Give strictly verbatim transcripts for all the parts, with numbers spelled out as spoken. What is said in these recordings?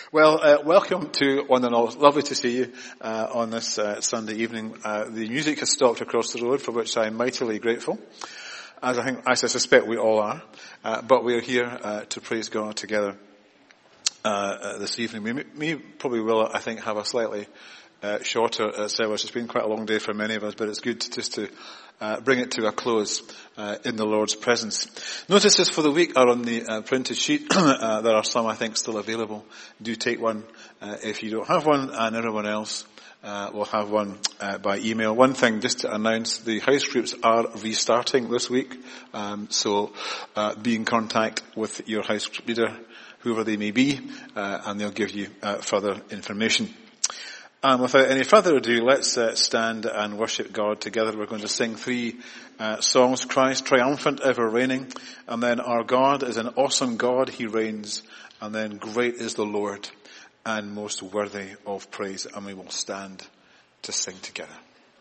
Well, uh, welcome to one and all. Lovely to see you uh, on this uh, Sunday evening. Uh, the music has stopped across the road, for which I am mightily grateful, as I think, as I suspect we all are. Uh, but we are here uh, to praise God together uh, uh, this evening. We, we probably will, I think, have a slightly uh, shorter uh, service. It's been quite a long day for many of us, but it's good just to Uh, bring it to a close uh, in the Lord's presence. Notices for the week are on the uh, printed sheet. uh, there are some, I think, still available. Do take one uh, if you don't have one, and everyone else uh, will have one uh, by email. One thing just to announce, the house groups are restarting this week, um, so uh, be in contact with your house group leader, whoever they may be, uh, and they'll give you uh, further information. And without any further ado, let's uh, stand and worship God together. We're going to sing three uh, songs: Christ triumphant, ever reigning, and then Our God is an awesome God, He reigns, and then Great is the Lord and most worthy of praise. And we will stand to sing together.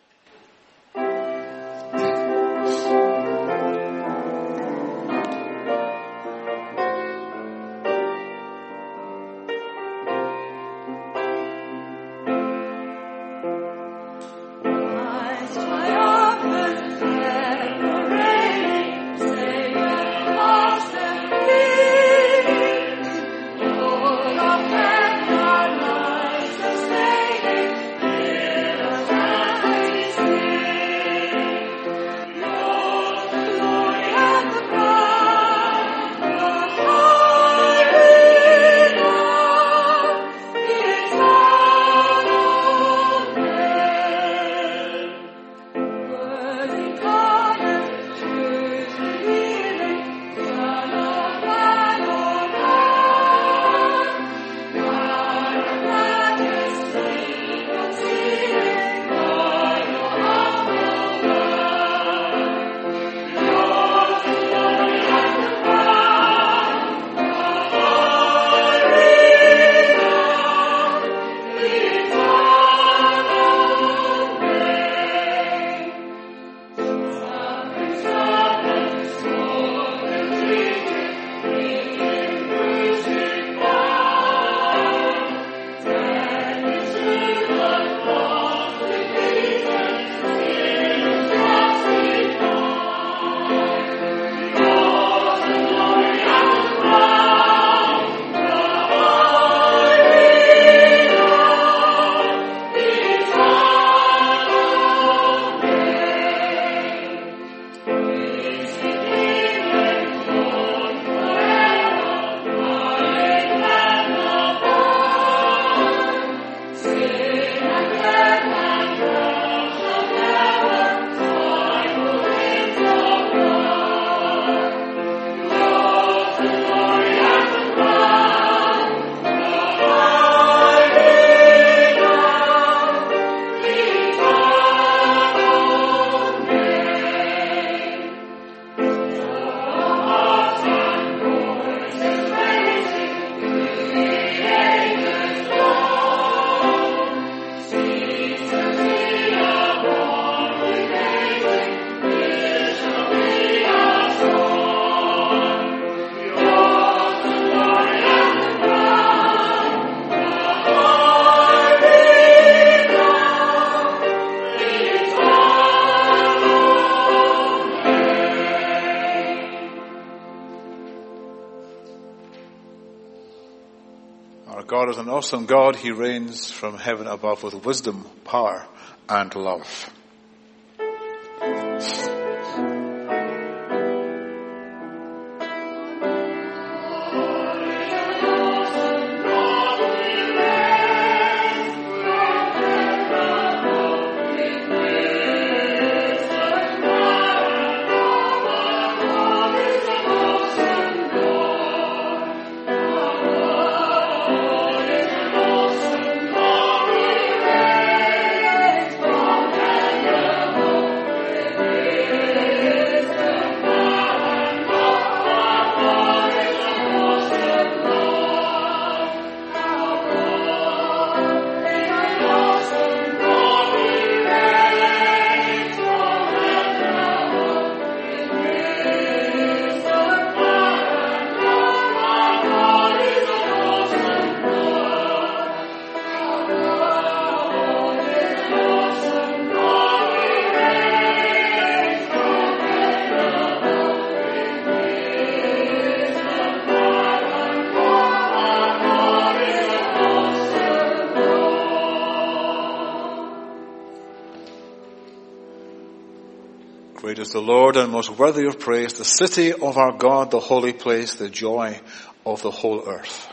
God is an awesome God. He reigns from heaven above with wisdom, power, and love. Thank you. Great is the Lord and most worthy of praise, the city of our God, the holy place, the joy of the whole earth.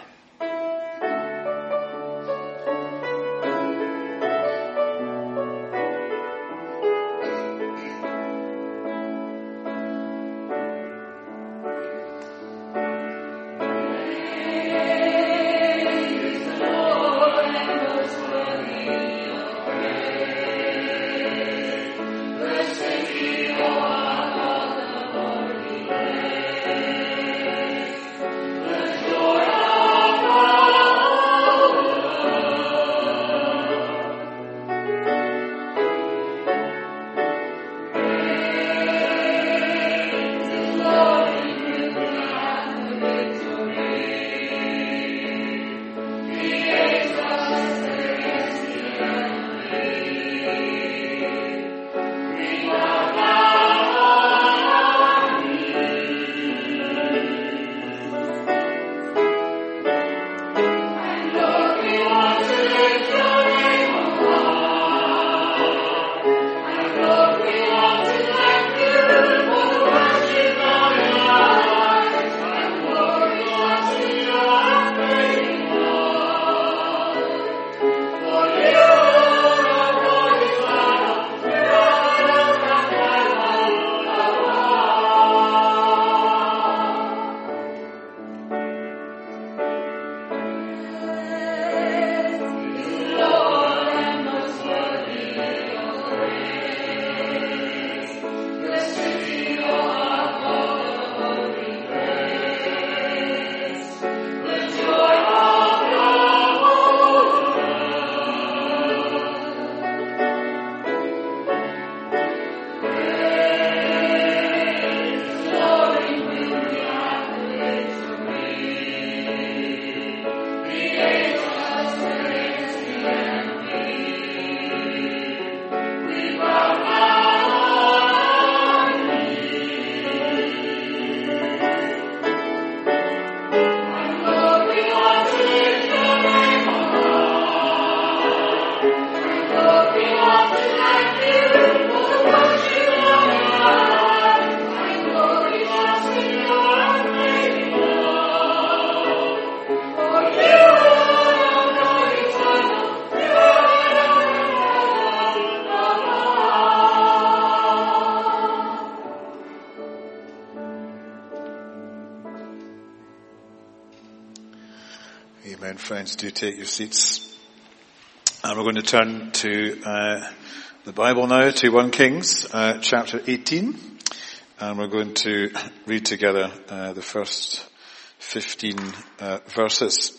Amen, friends. Do take your seats. And we're going to turn to uh, the Bible now, to First Kings, uh, chapter eighteen. And we're going to read together uh, the first fifteen uh, verses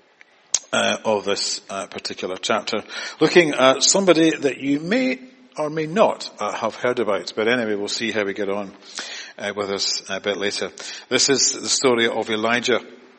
uh, of this uh, particular chapter, looking at somebody that you may or may not uh, have heard about. But anyway, we'll see how we get on uh, with us a bit later. This is the story of Elijah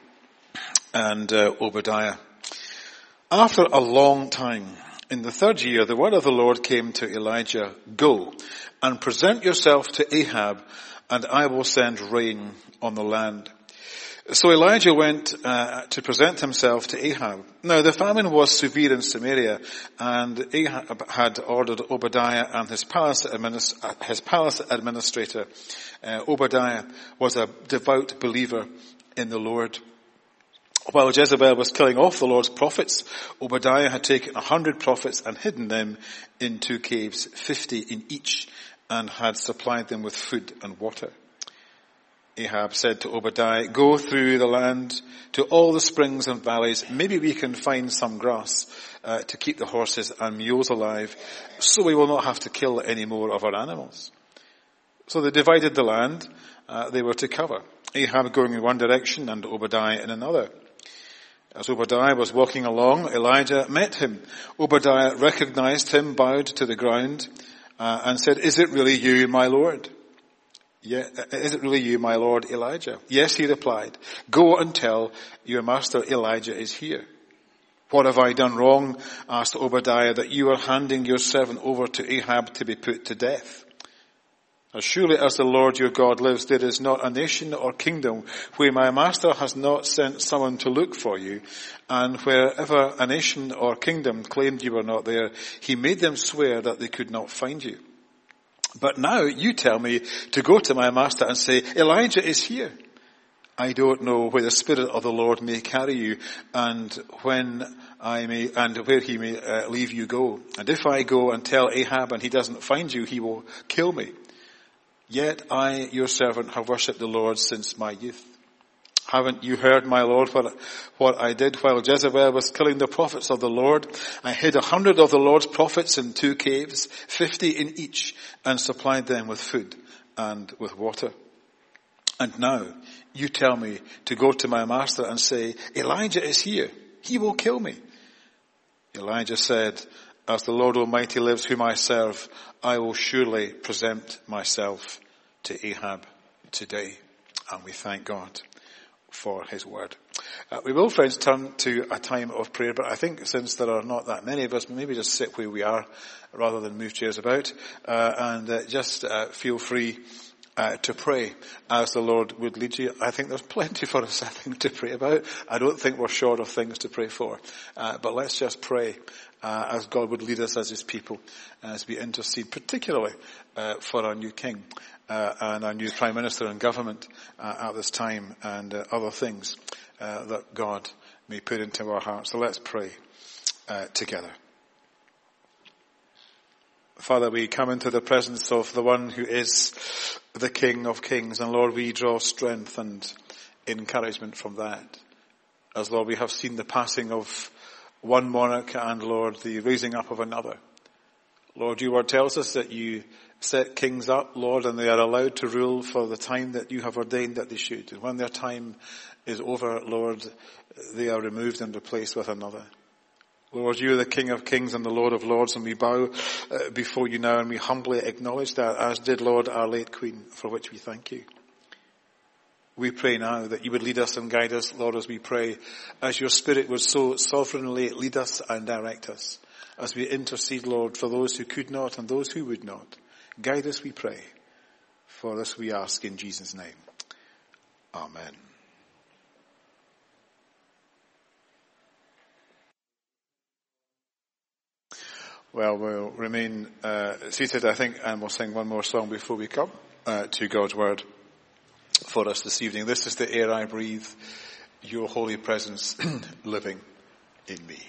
and uh, Obadiah. After a long time, in the third year, the word of the Lord came to Elijah, "Go and present yourself to Ahab, and I will send rain on the land." So Elijah went uh, to present himself to Ahab. Now the famine was severe in Samaria, and Ahab had ordered Obadiah and his palace, administ- his palace administrator. Uh, Obadiah was a devout believer in the Lord. While Jezebel was killing off the Lord's prophets, Obadiah had taken a hundred prophets and hidden them in two caves, fifty in each, and had supplied them with food and water. Ahab said to Obadiah, "Go through the land to all the springs and valleys. Maybe we can find some grass uh, to keep the horses and mules alive, so we will not have to kill any more of our animals." So they divided the land uh, they were to cover, Ahab going in one direction and Obadiah in another. As Obadiah was walking along, Elijah met him. Obadiah recognized him, bowed to the ground, uh, and said, "Is it really you, my Lord?" Yeah, is it really you, my Lord Elijah? "Yes," he replied. "Go and tell your master Elijah is here." "What have I done wrong?" asked Obadiah, "that you are handing your servant over to Ahab to be put to death?" "As surely as the Lord your God lives, there is not a nation or kingdom where my master has not sent someone to look for you, and wherever a nation or kingdom claimed you were not there, he made them swear that they could not find you. But now you tell me to go to my master and say, Elijah is here. I don't know where the Spirit of the Lord may carry you, and when I may, and where he may uh, leave you go. And if I go and tell Ahab and he doesn't find you, he will kill me. Yet I, your servant, have worshipped the Lord since my youth. Haven't you heard, my Lord, what, what I did while Jezebel was killing the prophets of the Lord? I hid a hundred of the Lord's prophets in two caves, fifty in each, and supplied them with food and with water. And now you tell me to go to my master and say, Elijah is here. He will kill me. Elijah said, as the Lord Almighty lives, whom I serve, I will surely present myself to Ahab today. And we thank God for his word. Uh, we will, friends, turn to a time of prayer, but I think since there are not that many of us, maybe just sit where we are rather than move chairs about, uh, and uh, just uh, feel free uh, to pray as the Lord would lead you. I think there's plenty for us, I think, to pray about. I don't think we're short of things to pray for, uh, but let's just pray uh, as God would lead us as his people, as we intercede, particularly uh, for our new king. Uh, and our new Prime Minister and government uh, at this time, and uh, other things uh, that God may put into our hearts. So let's pray uh, together. Father, we come into the presence of the one who is the King of Kings, and Lord, we draw strength and encouragement from that. As Lord, we have seen the passing of one monarch and Lord, the raising up of another. Lord, your word tells us that you set kings up, Lord, and they are allowed to rule for the time that you have ordained that they should. And when their time is over, Lord, they are removed and replaced with another. Lord, you are the King of Kings and the Lord of Lords, and we bow uh, before you now, and we humbly acknowledge that, as did, Lord, our late Queen, for which we thank you. We pray now that you would lead us and guide us, Lord, as we pray, as your Spirit would so sovereignly lead us and direct us, as we intercede, Lord, for those who could not and those who would not. Guide us, we pray. For this we ask in Jesus' name. Amen. Well, we'll remain uh, seated, I think, and we'll sing one more song before we come uh, to God's word for us this evening. This is the air I breathe, your holy presence living in me.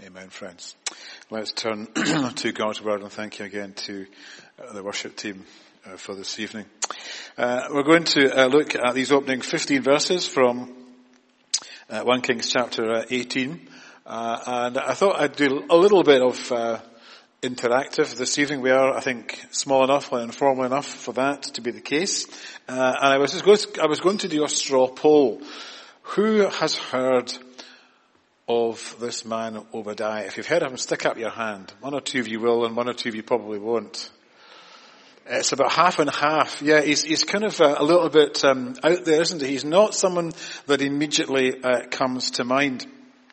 Amen, friends. Let's turn to God's Word, and thank you again to uh, the worship team uh, for this evening. Uh, we're going to uh, look at these opening fifteen verses from uh, First Kings chapter uh, eighteen. Uh, and I thought I'd do a little bit of uh, interactive this evening. We are, I think, small enough and informal enough for that to be the case. Uh, and I was just going to, I was going to do a straw poll. Who has heard of this man Obadiah? If you've heard of him, stick up your hand. One or two of you will, and one or two of you probably won't. It's about half and half. Yeah, he's he's kind of a, a little bit um, out there, isn't he? He's not someone that immediately uh, comes to mind.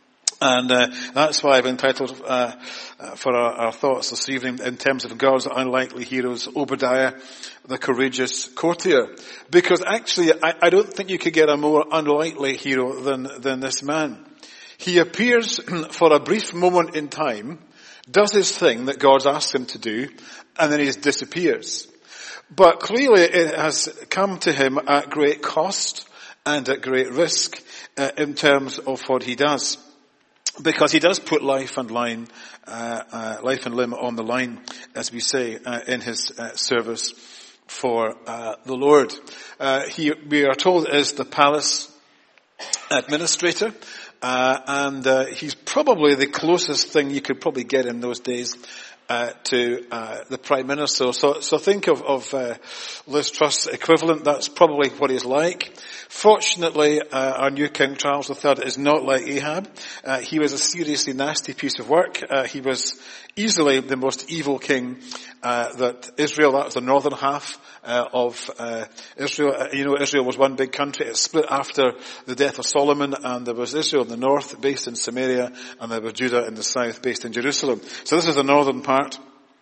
And uh, that's why I've entitled uh, uh, for our, our thoughts this evening, in terms of God's unlikely heroes, Obadiah, the courageous courtier. Because actually, I, I don't think you could get a more unlikely hero than than this man. He appears for a brief moment in time, does his thing that God's asked him to do, and then he just disappears. But clearly it has come to him at great cost and at great risk uh, in terms of what he does. Because he does put life and line, uh, uh, life and limb on the line, as we say, uh, in his uh, service for uh, the Lord. Uh, he, we are told, is the palace administrator. Uh, and uh, he's probably the closest thing you could probably get in those days uh, to uh, the Prime Minister. So, so think of, of uh, Liz Truss's equivalent. That's probably what he's like. Fortunately, uh, our new King Charles the Third is not like Ahab. Uh, he was a seriously nasty piece of work. Uh, he was easily the most evil king uh, that Israel, that was the northern half uh, of uh, Israel. Uh, you know, Israel was one big country. It split after the death of Solomon, and there was Israel in the north, based in Samaria, and there was Judah in the south, based in Jerusalem. So this is the northern part.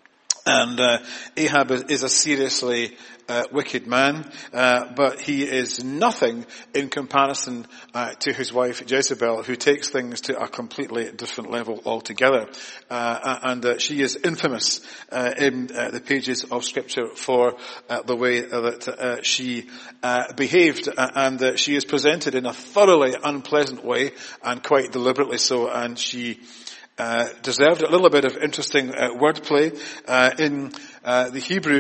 And uh, Ahab is, is a seriously uh, wicked man, uh, but he is nothing in comparison uh, to his wife Jezebel, who takes things to a completely different level altogether. Uh, and uh, she is infamous uh, in uh, the pages of Scripture for uh, the way that uh, she uh, behaved, uh, and uh, she is presented in a thoroughly unpleasant way, and quite deliberately so, and she Uh, deserved a little bit of interesting uh, wordplay. Uh, in uh, the Hebrew,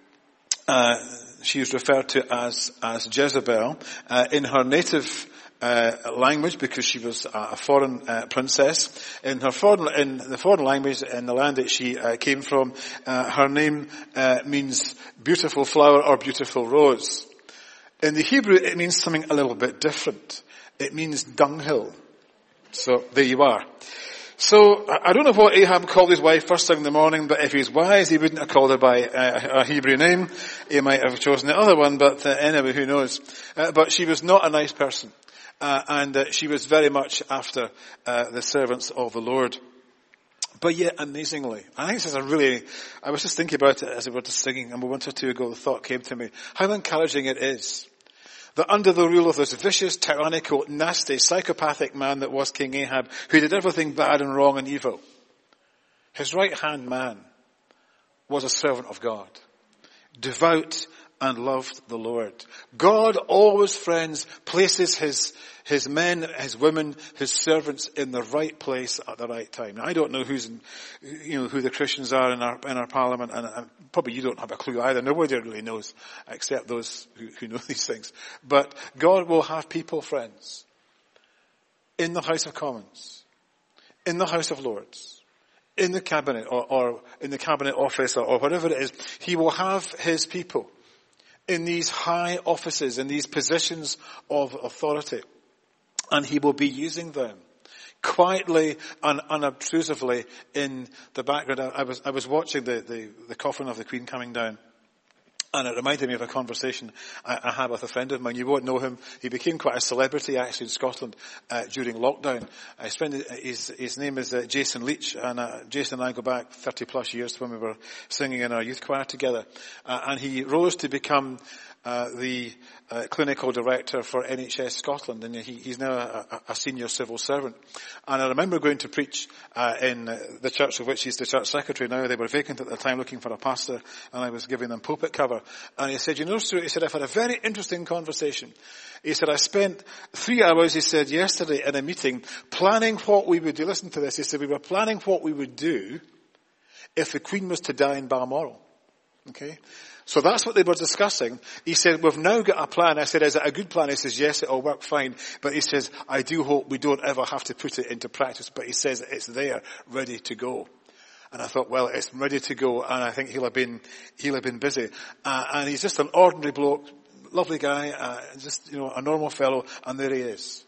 uh, she is referred to as as Jezebel. Uh, in her native uh, language, because she was a foreign uh, princess, in her foreign in the foreign language in the land that she uh, came from, uh, her name uh, means beautiful flower or beautiful rose. In the Hebrew, it means something a little bit different. It means dunghill. So there you are. So, I don't know what Ahab called his wife first thing in the morning, but if he's wise, he wouldn't have called her by uh, a Hebrew name. He might have chosen the other one, but uh, anyway, who knows. Uh, but she was not a nice person. Uh, and uh, she was very much after uh, the servants of the Lord. But yet, amazingly, I think this is a really, I was just thinking about it as we were just singing a moment or two ago, the thought came to me, how encouraging it is that under the rule of this vicious, tyrannical, nasty, psychopathic man that was King Ahab, who did everything bad and wrong and evil, his right-hand man was a servant of God, devout and loved the Lord. God always, friends, places his his men, his women, his servants in the right place at the right time. Now, I don't know who's, in, you know, who the Christians are in our in our parliament, and, and probably you don't have a clue either. Nobody really knows, except those who, who know these things. But God will have people, friends, in the House of Commons, in the House of Lords, in the cabinet, or, or in the cabinet office, or, or whatever it is. He will have his people in these high offices, in these positions of authority. And he will be using them quietly and unobtrusively in the background. I was, I was watching the, the, the coffin of the Queen coming down. And it reminded me of a conversation I, I had with a friend of mine. You won't know him. He became quite a celebrity actually in Scotland uh, during lockdown. Uh, his, friend, his, his name is uh, Jason Leach, and uh, Jason and I go back thirty plus years to when we were singing in our youth choir together. Uh, and he rose to become uh, the uh, clinical director for N H S Scotland, and he, he's now a, a senior civil servant. And I remember going to preach uh, in the church of which he's the church secretary now. They were vacant at the time, looking for a pastor, and I was giving them pulpit cover. And he said, you know, Stuart, he said, I've had a very interesting conversation. He said, I spent three hours, he said, yesterday in a meeting planning what we would do. Listen to this. He said, we were planning what we would do if the Queen was to die in Balmoral. Okay? So that's what they were discussing. He said, we've now got a plan. I said, is it a good plan? He says, yes, it'll work fine. But he says, I do hope we don't ever have to put it into practice. But he says it's there, ready to go. And I thought, well, it's ready to go. And I think he'll have been, he'll have been busy. Uh, and he's just an ordinary bloke, lovely guy, uh, just, you know, a normal fellow. And there he is.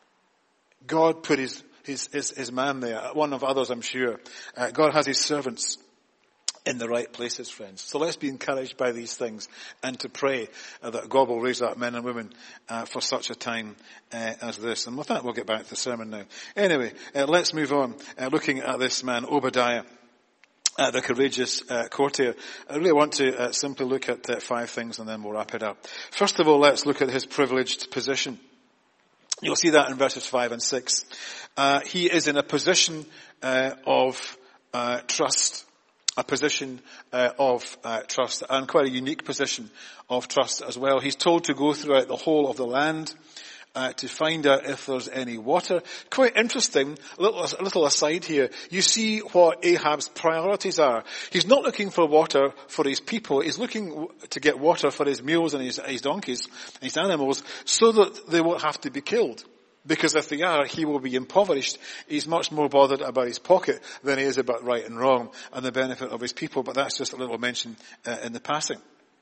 God put his, his, his, his man there. One of others, I'm sure. Uh, God has his servants in the right places, friends. So let's be encouraged by these things and to pray uh, that God will raise up men and women uh, for such a time uh, as this. And with that, we'll get back to the sermon now. Anyway, uh, let's move on, uh, looking at this man, Obadiah, uh, the courageous uh, courtier. I really want to uh, simply look at uh, five things and then we'll wrap it up. First of all, let's look at his privileged position. You'll see that in verses five and six. Uh, he is in a position uh, of uh, trust. A position uh, of uh, trust, and quite a unique position of trust as well. He's told to go throughout the whole of the land uh, to find out if there's any water. Quite interesting, a little, a little aside here. You see what Ahab's priorities are. He's not looking for water for his people. He's looking to get water for his mules and his, his donkeys and his animals so that they won't have to be killed. Because if they are, he will be impoverished. He's much more bothered about his pocket than he is about right and wrong and the benefit of his people. But that's just a little mention uh, in the passing.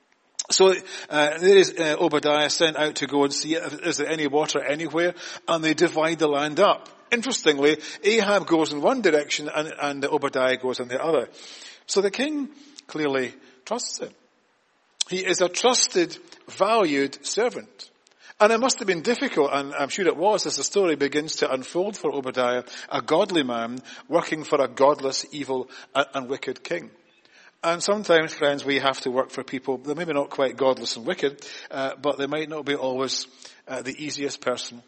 So uh, there is uh, Obadiah sent out to go and see if is there any water anywhere, and they divide the land up. Interestingly, Ahab goes in one direction and, and Obadiah goes in the other. So the king clearly trusts him. He is a trusted, valued servant. And it must have been difficult, and I'm sure it was, as the story begins to unfold for Obadiah, a godly man working for a godless, evil, and wicked king. And sometimes, friends, we have to work for people, they're maybe not quite godless and wicked, uh, but they might not be always uh, the easiest person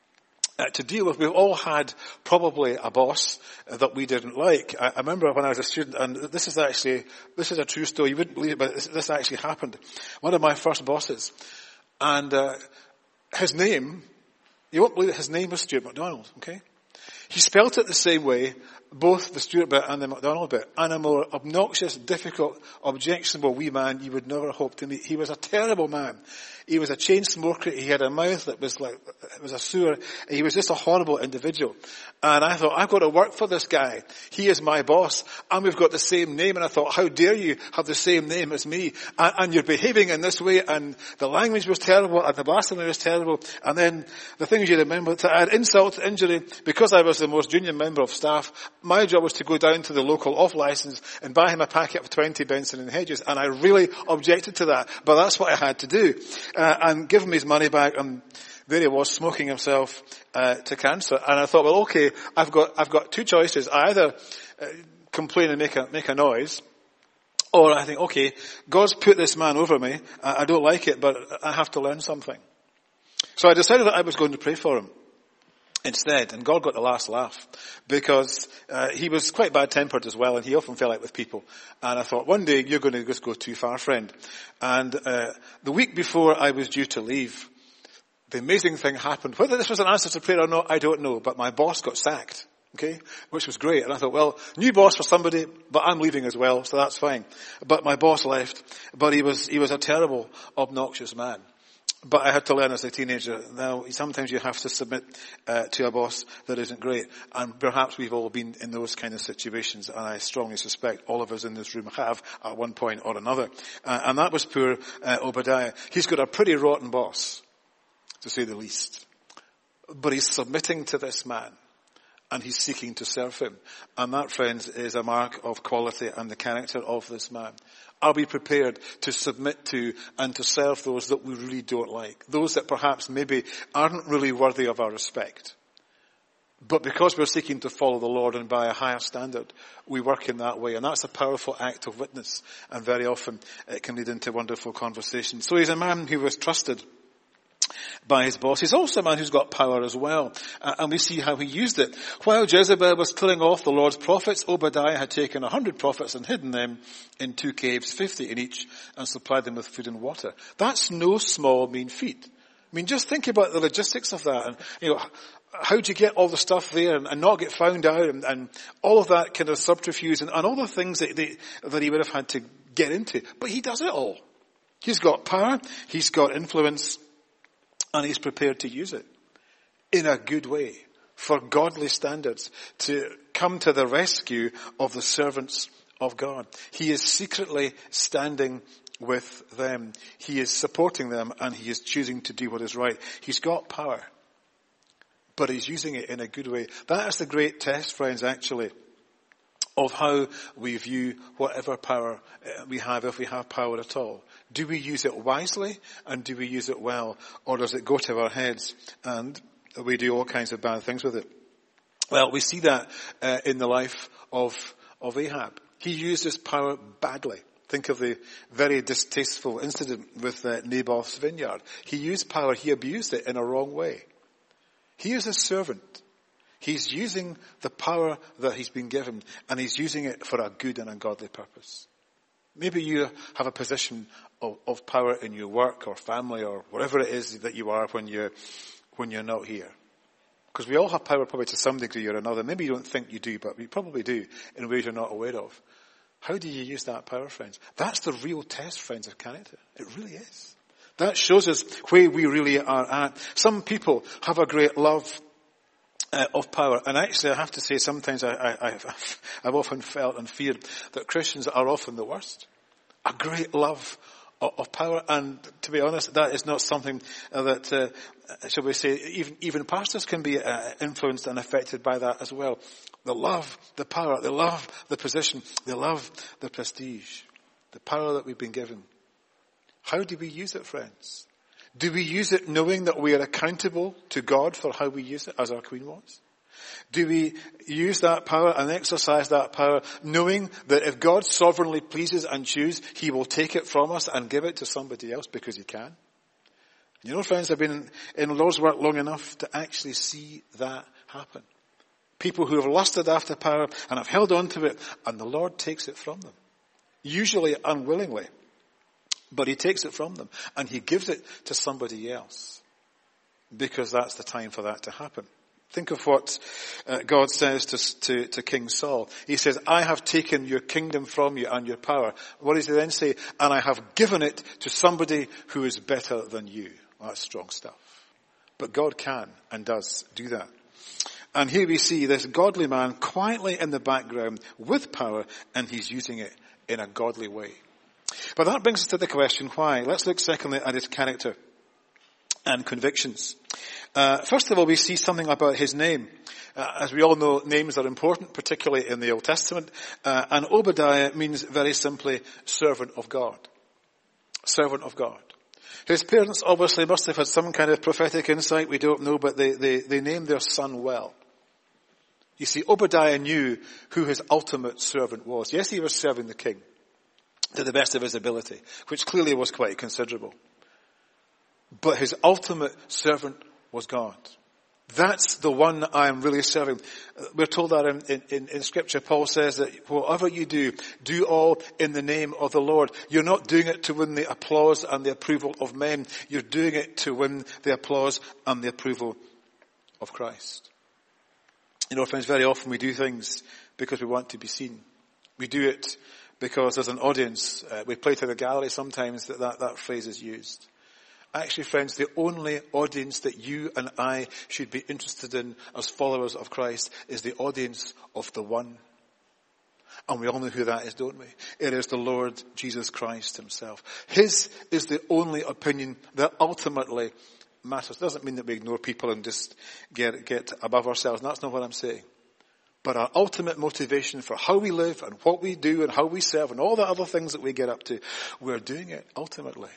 uh, to deal with. We've all had probably a boss uh, that we didn't like. I, I remember when I was a student, and this is actually, this is a true story, you wouldn't believe it, but this, this actually happened. One of my first bosses, and uh, his name, you won't believe it, his name was Stuart MacDonald, okay? He spelt it the same way, both the Stuart bit and the MacDonald bit, and a more obnoxious, difficult, objectionable wee man you would never hope to meet. He was a terrible man. He was a chain smoker. He had a mouth that was like, it was a sewer. He was just a horrible individual. And I thought, I've got to work for this guy. He is my boss. And we've got the same name. And I thought, how dare you have the same name as me? And, and you're behaving in this way. And the language was terrible. And the blasphemy was terrible. And then the things you remember, to add insult to injury, because I was the most junior member of staff, my job was to go down to the local off license and buy him a packet of twenty Benson and Hedges. And I really objected to that. But that's what I had to do. Uh, and give him his money back, and there he was, smoking himself uh, to cancer. And I thought, well, okay, I've got I've got two choices: I either uh, complain and make a make a noise, or I think, okay, God's put this man over me. I, I don't like it, but I have to learn something. So I decided that I was going to pray for him instead, and God got the last laugh, because uh, he was quite bad-tempered as well, and he often fell out with people. And I thought, one day you're going to just go too far, friend. And uh, the week before I was due to leave, the amazing thing happened. Whether this was an answer to prayer or not, I don't know, but my boss got sacked, okay, which was great. And I thought, well, new boss for somebody, but I'm leaving as well, so that's fine. But my boss left, but he was he was a terrible, obnoxious man. But I had to learn as a teenager, now sometimes you have to submit uh, to a boss that isn't great. And perhaps we've all been in those kind of situations, and I strongly suspect all of us in this room have at one point or another. Uh, and that was poor uh, Obadiah. He's got a pretty rotten boss, to say the least. But he's submitting to this man, and he's seeking to serve him. And that, friends, is a mark of quality and the character of this man. Are we prepared to submit to and to serve those that we really don't like? Those that perhaps maybe aren't really worthy of our respect? But because we're seeking to follow the Lord and by a higher standard, we work in that way. And that's a powerful act of witness. And very often it can lead into wonderful conversation. So he's a man who was trusted by his boss. He's also a man who's got power as well. Uh, and we see how he used it. While Jezebel was killing off the Lord's prophets, Obadiah had taken a hundred prophets and hidden them in two caves, fifty in each, and supplied them with food and water. That's no small mean feat. I mean, just think about the logistics of that. And, you know, how do you get all the stuff there and, and not get found out and, and all of that kind of subterfuge and, and all the things that, they, that he would have had to get into. But he does it all. He's got power, he's got influence, and he's prepared to use it in a good way for godly standards to come to the rescue of the servants of God. He is secretly standing with them. He is supporting them and he is choosing to do what is right. He's got power, but he's using it in a good way. That is the great test, friends, actually, of how we view whatever power we have, if we have power at all. Do we use it wisely and do we use it well? Or does it go to our heads and we do all kinds of bad things with it? Well, we see that uh, in the life of, of Ahab. He used his power badly. Think of the very distasteful incident with uh, Naboth's vineyard. He used power, he abused it in a wrong way. He is a servant. He's using the power that he's been given, and he's using it for a good and a godly purpose. Maybe you have a position of, of power in your work or family or whatever it is that you are when you're, when you're not here. Because we all have power probably to some degree or another. Maybe you don't think you do, but we probably do in ways you're not aware of. How do you use that power, friends? That's the real test, friends, of character. It really is. That shows us where we really are at. Some people have a great love uh, of power. And actually, I have to say, sometimes I, I, I've, I've often felt and feared that Christians are often the worst. A great love of, of power. And to be honest, that is not something that, uh, shall we say, even, even pastors can be uh, influenced and affected by that as well. The love, the power, they love the position, they love the prestige, the power that we've been given. How do we use it, friends? Do we use it knowing that we are accountable to God for how we use it, as our Queen was? Do we use that power and exercise that power knowing that if God sovereignly pleases and chooses, he will take it from us and give it to somebody else because he can? You know, friends, I've been in the Lord's work long enough to actually see that happen. People who have lusted after power and have held on to it, and the Lord takes it from them. Usually unwillingly. But he takes it from them and he gives it to somebody else because that's the time for that to happen. Think of what uh, God says to, to, to King Saul. He says, I have taken your kingdom from you and your power. What does he then say? And I have given it to somebody who is better than you. Well, that's strong stuff. But God can and does do that. And here we see this godly man quietly in the background with power, and he's using it in a godly way. But that brings us to the question, why? Let's look secondly at his character and convictions. Uh, first of all, we see something about his name. Uh, as we all know, names are important, particularly in the Old Testament. Uh, and Obadiah means very simply servant of God. Servant of God. His parents obviously must have had some kind of prophetic insight, we don't know, but they, they, they named their son well. You see, Obadiah knew who his ultimate servant was. Yes, he was serving the king to the best of his ability, which clearly was quite considerable. But his ultimate servant was God. That's the one I am really serving. We're told that in, in, in Scripture. Paul says that whatever you do, do all in the name of the Lord. You're not doing it to win the applause and the approval of men. You're doing it to win the applause and the approval of Christ. You know, friends, very often we do things because we want to be seen. We do it because there's an audience. Uh, we play to the gallery sometimes that, that that phrase is used. Actually, friends, the only audience that you and I should be interested in as followers of Christ is the audience of the one. And we all know who that is, don't we? It is the Lord Jesus Christ himself. His is the only opinion that ultimately matters. It doesn't mean that we ignore people and just get, get above ourselves. And that's not what I'm saying. But our ultimate motivation for how we live and what we do and how we serve and all the other things that we get up to, we're doing it ultimately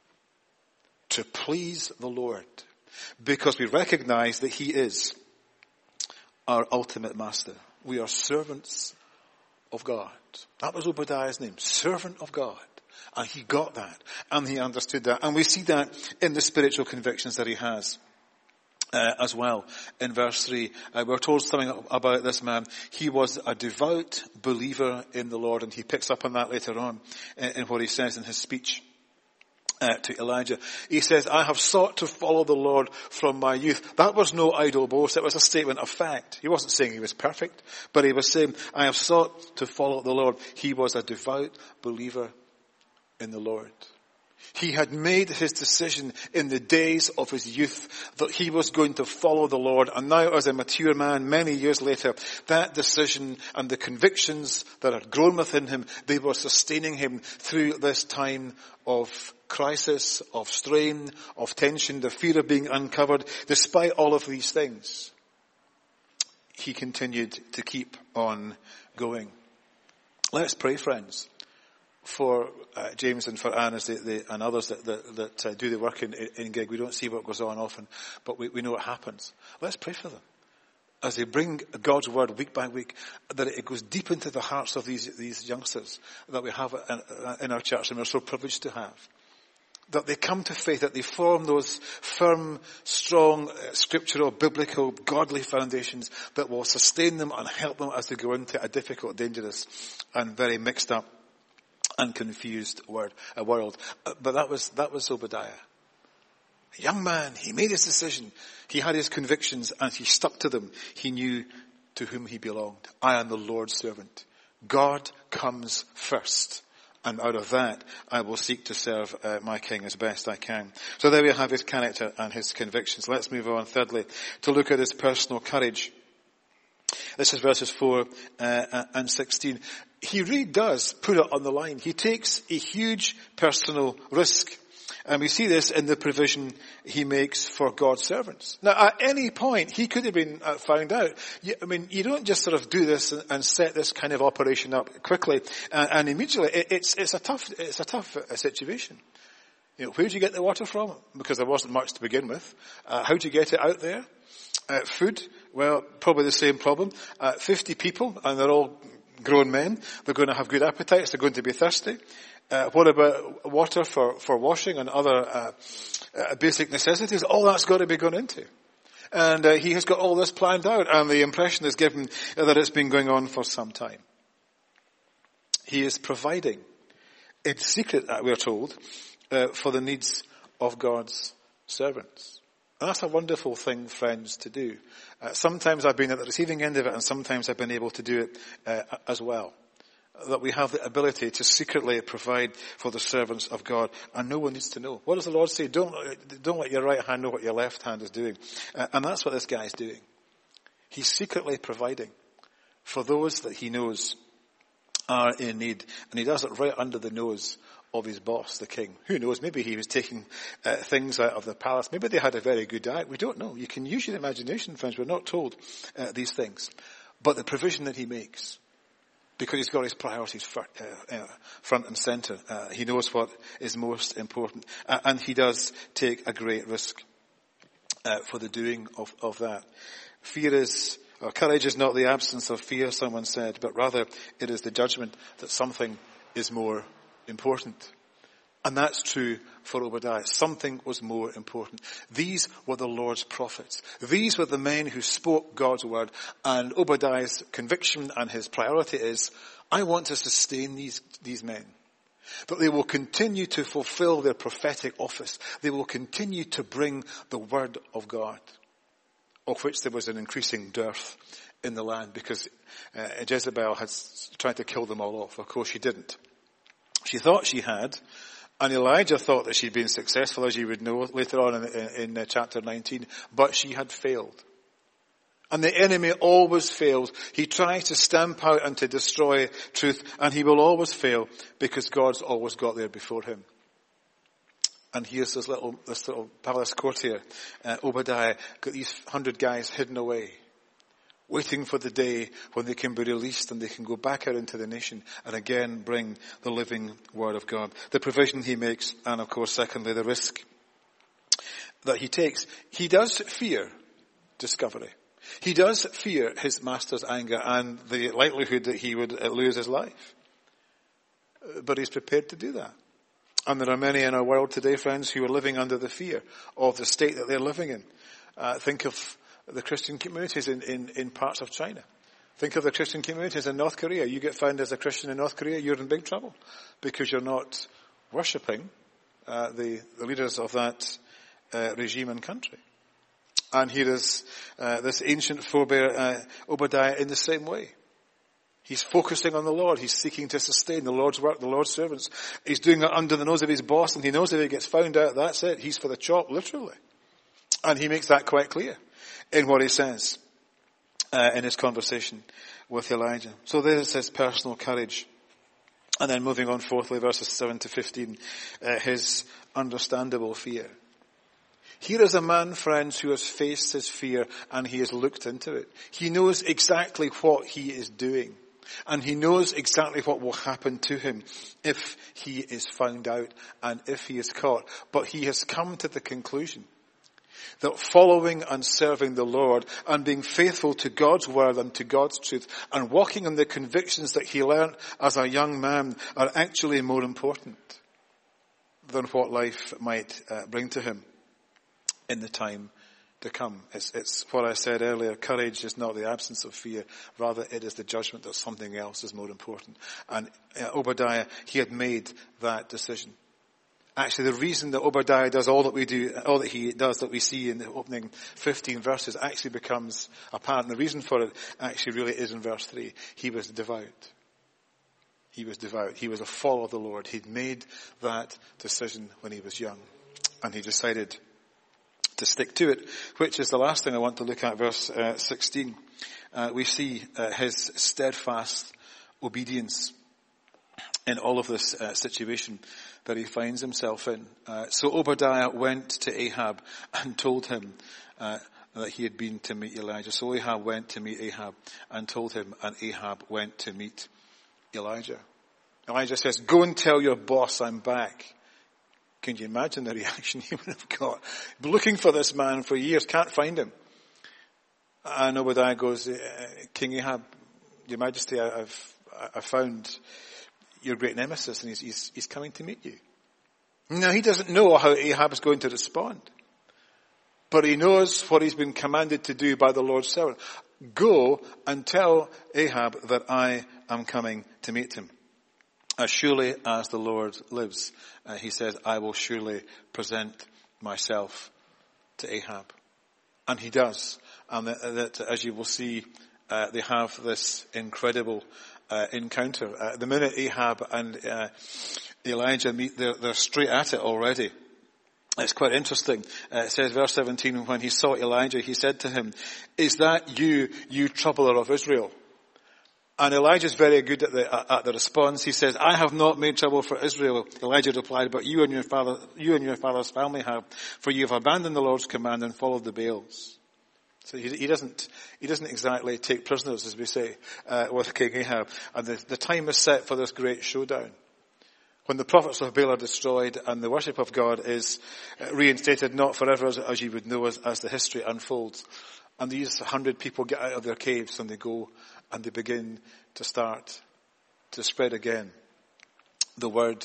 to please the Lord, because we recognize that he is our ultimate master. We are servants of God. That was Obadiah's name, servant of God. And he got that, and he understood that. And we see that in the spiritual convictions that he has. Uh, as well, in verse three, uh, we're told something about this man. He was a devout believer in the Lord, and he picks up on that later on in, in what he says in his speech uh, to Elijah. He says, I have sought to follow the Lord from my youth. That was no idle boast. It was a statement of fact. He wasn't saying he was perfect, but he was saying, I have sought to follow the Lord. He was a devout believer in the Lord. He had made his decision in the days of his youth that he was going to follow the Lord. And now as a mature man, many years later, that decision and the convictions that had grown within him, they were sustaining him through this time of crisis, of strain, of tension, the fear of being uncovered. Despite all of these things, he continued to keep on going. Let's pray, friends, for uh, James and for Anne as they, they, and others that, that, that uh, do the work in, in Gig. We don't see what goes on often, but we, we know what happens. Let's pray for them as they bring God's word week by week, that it goes deep into the hearts of these, these youngsters that we have in, in our church, and we're so privileged to have. That they come to faith, that they form those firm, strong, uh, scriptural, biblical, godly foundations that will sustain them and help them as they go into a difficult, dangerous, and very mixed up and confused word, a world. Uh, but that was, that was Obadiah. A young man, he made his decision. He had his convictions and he stuck to them. He knew to whom he belonged. I am the Lord's servant. God comes first. And out of that, I will seek to serve uh, my King as best I can. So there we have his character and his convictions. Let's move on, thirdly, to look at his personal courage. This is verses four uh, and sixteen. He really does put it on the line. He takes a huge personal risk. And we see this in the provision he makes for God's servants. Now, at any point, he could have been uh, found out. You, I mean, you don't just sort of do this and, and set this kind of operation up quickly and, and immediately. It, it's, it's a tough, it's a tough uh, situation. You know, where do you get the water from? Because there wasn't much to begin with. Uh, how do you get it out there? Uh, food? Well, probably the same problem. Uh, fifty people, and they're all grown men. They're going to have good appetites. They're going to be thirsty. Uh, what about water for, for washing and other uh, uh, basic necessities? All that's got to be gone into. And uh, he has got all this planned out, and the impression is given that it's been going on for some time. He is providing in secret, we're told, uh, for the needs of God's servants. And that's a wonderful thing, friends, to do. Uh, sometimes I've been at the receiving end of it, and sometimes I've been able to do it uh, as well. That we have the ability to secretly provide for the servants of God, and no one needs to know. What does the Lord say? Don't, don't let your right hand know what your left hand is doing. Uh, and that's what this guy is doing. He's secretly providing for those that he knows are in need. And he does it right under the nose of his boss, the king. Who knows? Maybe he was taking uh, things out of the palace. Maybe they had a very good diet. We don't know. You can use your imagination, friends. We're not told uh, these things. But the provision that he makes, because he's got his priorities front, uh, uh, front and center. Uh, he knows what is most important. Uh, and he does take a great risk uh, for the doing of, of that. Fear is, or courage is not the absence of fear, someone said, but rather it is the judgment that something is more important. And that's true for Obadiah. Something was more important. These were the Lord's prophets. These were the men who spoke God's word. And Obadiah's conviction and his priority is, I want to sustain these, these men. That they will continue to fulfill their prophetic office. They will continue to bring the word of God, of which there was an increasing dearth in the land, because uh, Jezebel had tried to kill them all off. Of course she didn't. She thought she had, and Elijah thought that she'd been successful, as you would know later on in, in, in chapter nineteen, but she had failed. And the enemy always fails. He tries to stamp out and to destroy truth, and he will always fail because God's always got there before him. And here's this little, this little palace courtier, uh, Obadiah, got these hundred guys hidden away, waiting for the day when they can be released and they can go back out into the nation and again bring the living word of God. The provision he makes, and of course, secondly, the risk that he takes. He does fear discovery. He does fear his master's anger and the likelihood that he would lose his life. But he's prepared to do that. And there are many in our world today, friends, who are living under the fear of the state that they're living in. Uh, think of the Christian communities in, in, in parts of China. Think of the Christian communities in North Korea. You get found as a Christian in North Korea, you're in big trouble because you're not worshipping uh, the, the leaders of that uh, regime and country. And here is uh, this ancient forebear uh, Obadiah in the same way. He's focusing on the Lord. He's seeking to sustain the Lord's work, the Lord's servants. He's doing it under the nose of his boss, and he knows if he gets found out, that's it. He's for the chop, literally. And he makes that quite clear in what he says uh, in his conversation with Elijah. So there's his personal courage. And then moving on fourthly, verses seven to fifteen, uh, his understandable fear. Here is a man, friends, who has faced his fear and he has looked into it. He knows exactly what he is doing. And he knows exactly what will happen to him if he is found out and if he is caught. But he has come to the conclusion that following and serving the Lord and being faithful to God's word and to God's truth and walking on the convictions that he learned as a young man are actually more important than what life might uh, bring to him in the time to come. It's, it's what I said earlier. Courage is not the absence of fear. Rather, it is the judgment that something else is more important. And uh, Obadiah, he had made that decision. Actually, the reason that Obadiah does all that we do, all that he does that we see in the opening fifteen verses actually becomes apparent. The reason for it actually really is in verse three. He was devout. He was devout. He was a follower of the Lord. He'd made that decision when he was young. And he decided to stick to it, which is the last thing I want to look at, verse uh, sixteen. Uh, we see uh, his steadfast obedience in all of this uh, situation that he finds himself in. Uh, so Obadiah went to Ahab and told him uh, that he had been to meet Elijah. So Ahab went to meet Ahab and told him, and Ahab went to meet Elijah. Elijah says, "Go and tell your boss I'm back." Can you imagine the reaction he would have got? Been looking for this man for years, can't find him. And Obadiah goes, "King Ahab, Your Majesty, I've I found your great nemesis, and he's, he's, he's coming to meet you." Now, he doesn't know how Ahab is going to respond. But he knows what he's been commanded to do by the Lord's servant. Go and tell Ahab that I am coming to meet him. As surely as the Lord lives, uh, he says, I will surely present myself to Ahab. And he does. And that, that as you will see, uh, they have this incredible uh, encounter. Uh, the minute Ahab and uh, Elijah meet, they're, they're straight at it already. It's quite interesting. Uh, it says, verse seventeen, when he saw Elijah, he said to him, "Is that you, you troubler of Israel?" And Elijah's very good at the, at the response. He says, "I have not made trouble for Israel." Elijah replied, "But you and your father, you and your father's family have, for you have abandoned the Lord's command and followed the Baals." So he, he doesn't, he doesn't exactly take prisoners, as we say, uh, with King Ahab. And the, the time is set for this great showdown, when the prophets of Baal are destroyed and the worship of God is reinstated, not forever, as, as you would know, as, as the history unfolds. And these hundred people get out of their caves and they go and they begin to start to spread again the word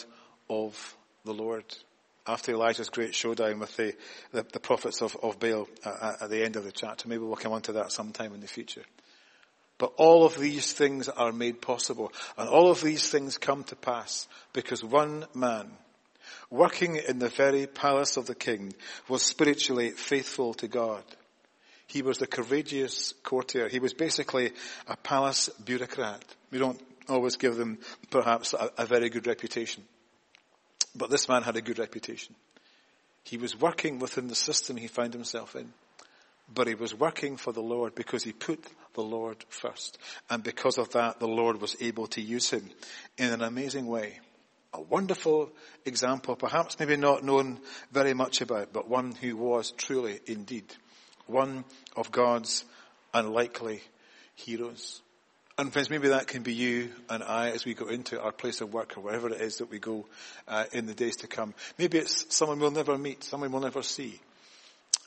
of the Lord. After Elijah's great showdown with the, the, the prophets of, of Baal uh, at the end of the chapter. Maybe we'll come on to that sometime in the future. But all of these things are made possible. And all of these things come to pass because one man, working in the very palace of the king, was spiritually faithful to God. He was the courageous courtier. He was basically a palace bureaucrat. We don't always give them perhaps a, a very good reputation. But this man had a good reputation. He was working within the system he found himself in. But he was working for the Lord because he put the Lord first. And because of that, the Lord was able to use him in an amazing way. A wonderful example, perhaps maybe not known very much about, but one who was truly, indeed, one of God's unlikely heroes. And friends, maybe that can be you and I as we go into our place of work or wherever it is that we go uh, in the days to come. Maybe it's someone we'll never meet, someone we'll never see.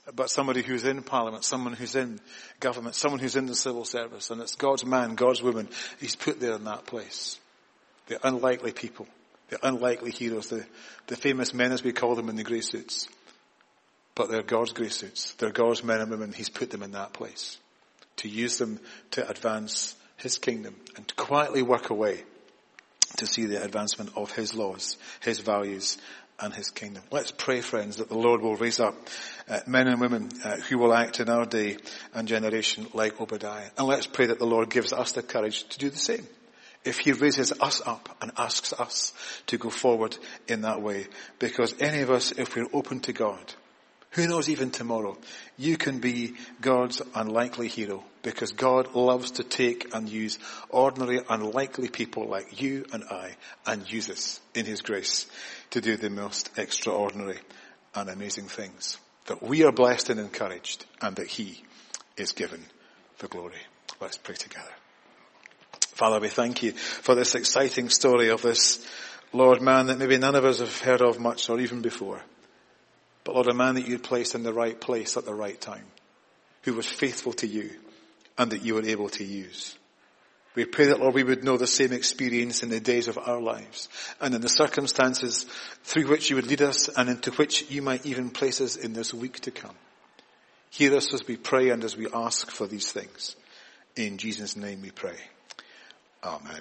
but somebody who's in Parliament, someone who's in government, someone who's in the civil service, and it's God's man, God's woman, he's put there in that place. The unlikely people, the unlikely heroes, the, the famous men as we call them in the grey suits. But they're God's grey suits. They're God's men and women. He's put them in that place to use them to advance his kingdom and to quietly work away to see the advancement of his laws, his values, and his kingdom. Let's pray, friends, that the Lord will raise up uh, men and women uh, who will act in our day and generation like Obadiah. And let's pray that the Lord gives us the courage to do the same. If he raises us up and asks us to go forward in that way. Because any of us, if we're open to God, who knows, even tomorrow, you can be God's unlikely hero, because God loves to take and use ordinary, unlikely people like you and I and use us in his grace to do the most extraordinary and amazing things. That we are blessed and encouraged, and that he is given the glory. Let's pray together. Father, we thank you for this exciting story of this Lord man that maybe none of us have heard of much or even before. But Lord, a man that you placed in the right place at the right time, who was faithful to you and that you were able to use. We pray that, Lord, we would know the same experience in the days of our lives and in the circumstances through which you would lead us and into which you might even place us in this week to come. Hear us as we pray and as we ask for these things. In Jesus' name we pray. Amen.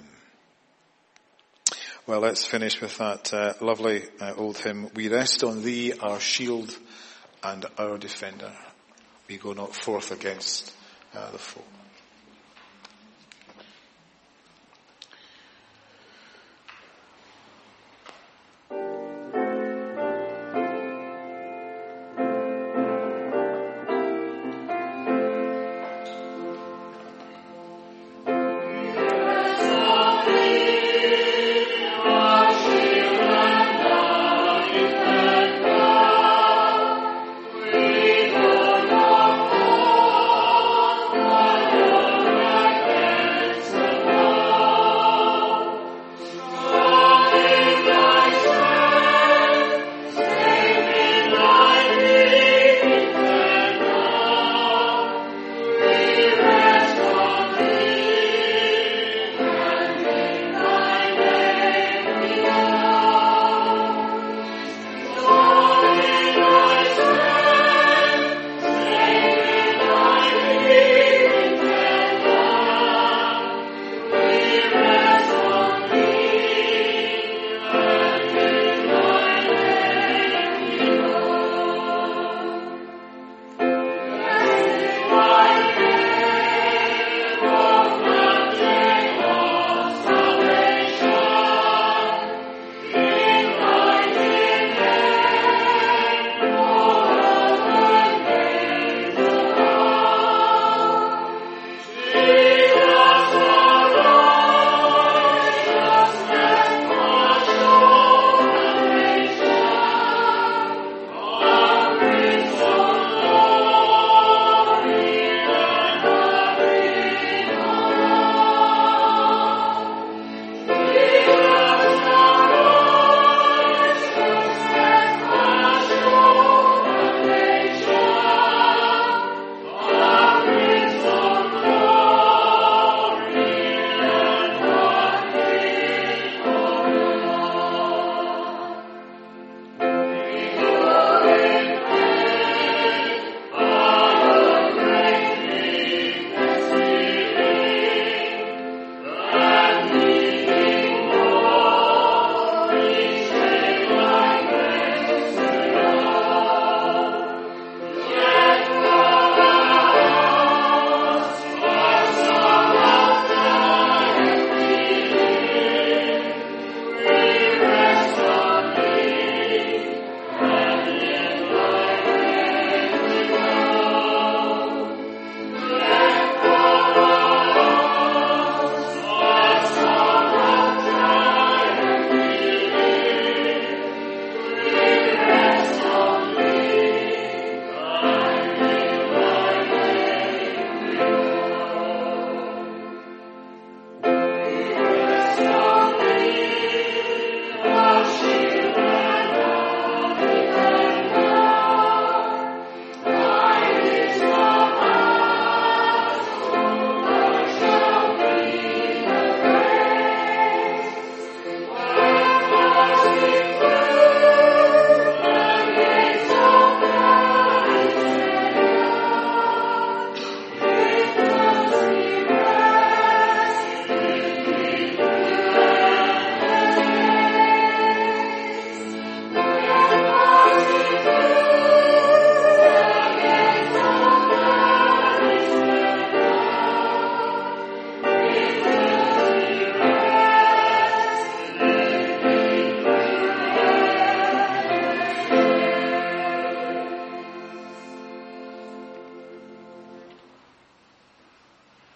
Well, let's finish with that uh, lovely uh, old hymn. We rest on thee, our shield and our defender. We go not forth against uh, the foe. Thank you.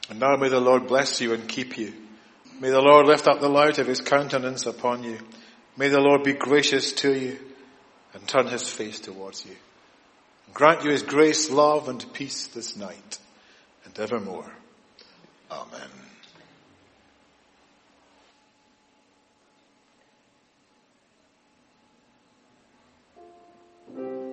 And now may the Lord bless you and keep you. May the Lord lift up the light of his countenance upon you. May the Lord be gracious to you and turn his face towards you. And grant you his grace, love, and peace this night and evermore. Amen.